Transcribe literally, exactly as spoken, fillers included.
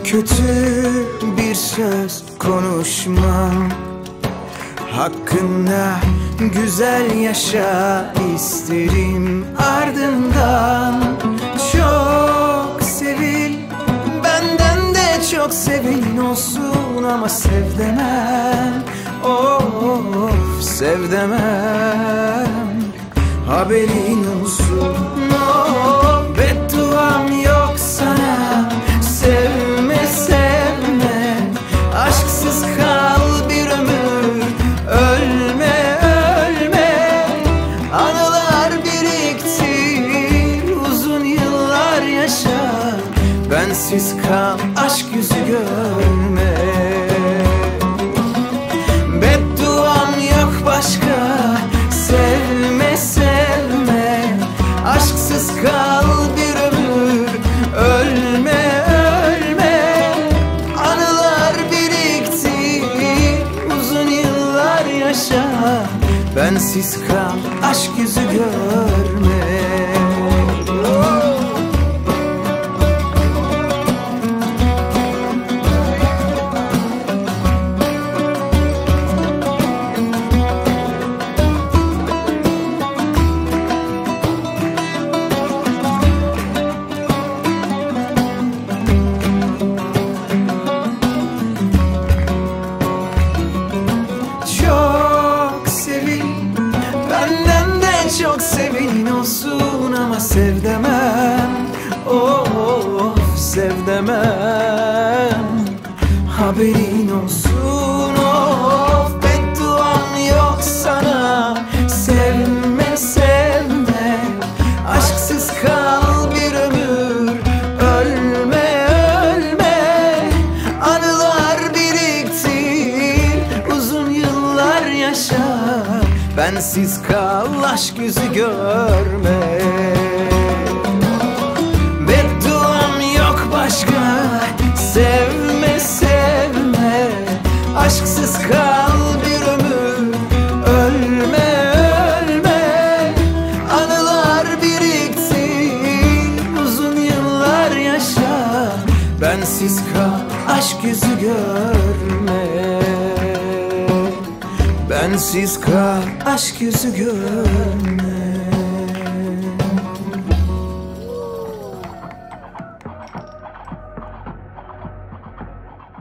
Kötü bir söz konuşmam, hakkında güzel yaşa isterim. Ardından çok sevil, benden de çok sevin olsun, ama sev demem, of sev demem, haberin olsun. Oh, bedduam yok sana, sevme sevme, aşksız kal bir ömür, ölme ölme, anılar biriktir, uzun yıllar yaşa, bensiz kal, aşk yüzü görme. Bedduam yok başka, sevme sevme, aşksız kal bir ömür, ölme ölme, anılar biriktir, uzun yıllar yaşa, bensiz kal, aşk yüzü görme. Çok sevin olsun, ama sev demem, of sev demem, haberin olsun. Of, bedduam yok sana, sevme sevme, aşksız kal bir ömür, ölme ölme, anılar biriktir, uzun yıllar yaşa, bensiz kal, aşk yüzü görme. Bedduam yok başka, sevme sevme, aşksız kal bir ömür, ölme ölme, anılar biriktir, uzun yıllar yaşa, bensiz kal, aşk yüzü görme. Bensiz kal, aşk yüzü görme.